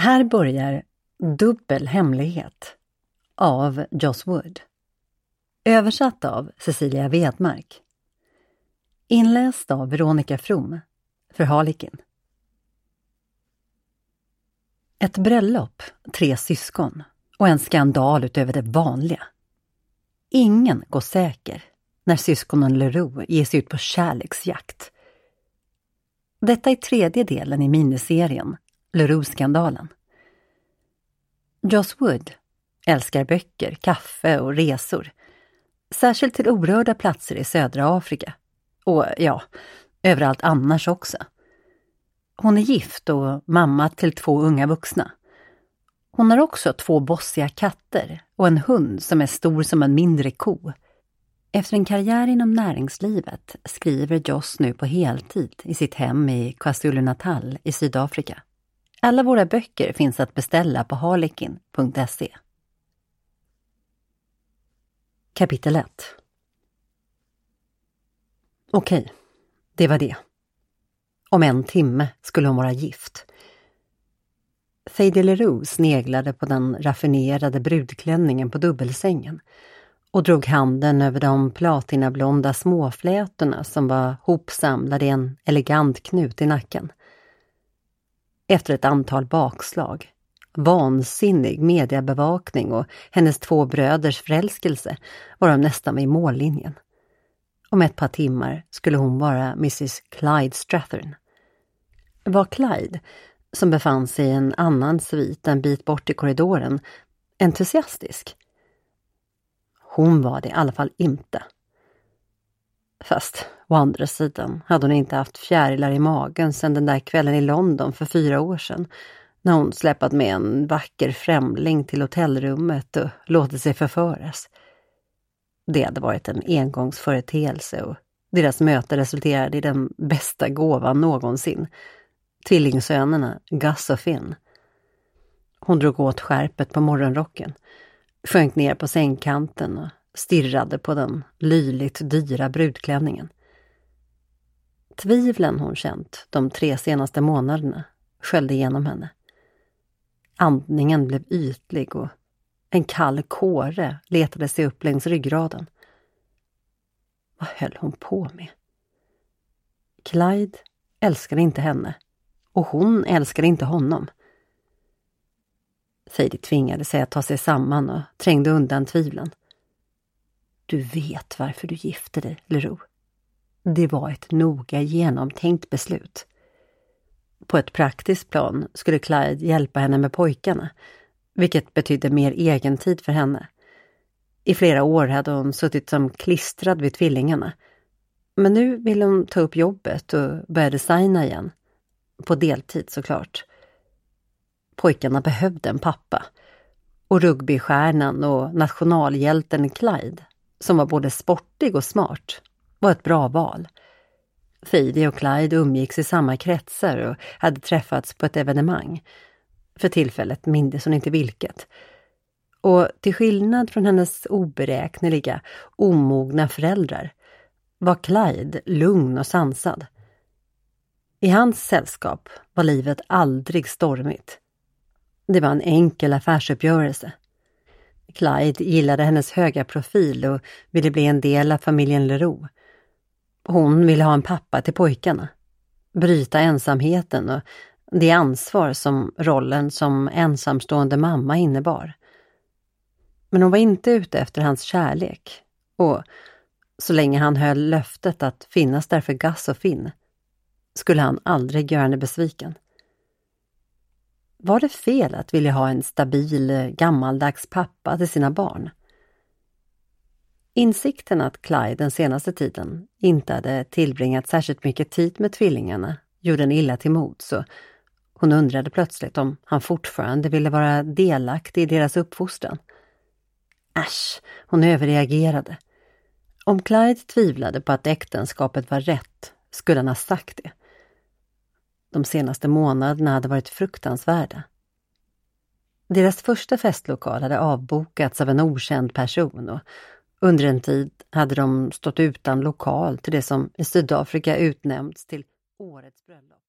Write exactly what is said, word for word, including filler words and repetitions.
Här börjar Dubbel hemlighet av Joss Wood. Översatt av Cecilia Wedmark. Inläst av Veronica From för Harlekin. Ett bröllop, tre syskon och en skandal utöver det vanliga. Ingen går säker när syskonen Leroux ger sig ut på kärleksjakt. Detta är tredje delen i miniserien Leroux-skandalen. Joss Wood älskar böcker, kaffe och resor. Särskilt till orörda platser i södra Afrika. Och ja, överallt annars också. Hon är gift och mamma till två unga vuxna. Hon har också två bossiga katter och en hund som är stor som en mindre ko. Efter en karriär inom näringslivet skriver Joss nu på heltid i sitt hem i KwaZulu-Natal i Sydafrika. Alla våra böcker finns att beställa på harlekin punkt se. Kapitel ett. Okej, det var det. Om en timme skulle hon vara gift. Fady Leroux sneglade på den raffinerade brudklänningen på dubbelsängen och drog handen över de platinablonda småflätorna som var hopsamlade i en elegant knut i nacken. Efter ett antal bakslag, vansinnig mediebevakning och hennes två bröders förälskelse var de nästan vid mållinjen. Om ett par timmar skulle hon vara missus Clyde Strathern. Var Clyde, som befann sig i en annan svit en bit bort i korridoren, entusiastisk? Hon var det i alla fall inte. Fast å andra sidan hade hon inte haft fjärilar i magen sedan den där kvällen i London för fyra år sedan, när hon släpat med en vacker främling till hotellrummet och låtit sig förföras. Det hade varit en engångsföreteelse och deras möte resulterade i den bästa gåvan någonsin. Tvillingsönerna Gus och Finn. Hon drog åt skärpet på morgonrocken, sjönk ner på sängkanten och stirrade på den lyligt dyra brudklänningen. Tvivlen hon känt de tre senaste månaderna sköljde igenom henne. Andningen blev ytlig och en kall kåre letade sig upp längs ryggraden. Vad höll hon på med? Clyde älskade inte henne och hon älskade inte honom. Fady tvingade sig att ta sig samman och trängde undan tvivlen. Du vet varför du gifte dig, Leroux. Det var ett noga genomtänkt beslut. På ett praktiskt plan skulle Clyde hjälpa henne med pojkarna, vilket betydde mer egentid för henne. I flera år hade hon suttit som klistrad vid tvillingarna. Men nu ville hon ta upp jobbet och börja designa igen. På deltid såklart. Pojkarna behövde en pappa. Och rugbystjärnan och nationalhjälten Clyde, som var både sportig och smart, var ett bra val. Fady och Clyde umgicks i samma kretsar och hade träffats på ett evenemang. För tillfället mindes hon inte vilket. Och till skillnad från hennes oberäkneliga, omogna föräldrar var Clyde lugn och sansad. I hans sällskap var livet aldrig stormigt. Det var en enkel affärsuppgörelse. Clyde gillade hennes höga profil och ville bli en del av familjen Leroux. Hon ville ha en pappa till pojkarna. Bryta ensamheten och det ansvar som rollen som ensamstående mamma innebar. Men hon var inte ute efter hans kärlek. Och så länge han höll löftet att finnas där för Gus och Finn skulle han aldrig göra henne besviken. Var det fel att vilja ha en stabil, gammaldags pappa till sina barn? Insikten att Clyde den senaste tiden inte hade tillbringat särskilt mycket tid med tvillingarna gjorde en illa till mod, så hon undrade plötsligt om han fortfarande ville vara delaktig i deras uppfostran. Äsch, hon överreagerade. Om Clyde tvivlade på att äktenskapet var rätt skulle han ha sagt det. De senaste månaderna hade varit fruktansvärda. Deras första festlokal hade avbokats av en okänd person och under en tid hade de stått utan lokal till det som i Sydafrika utnämnts till årets bröllop.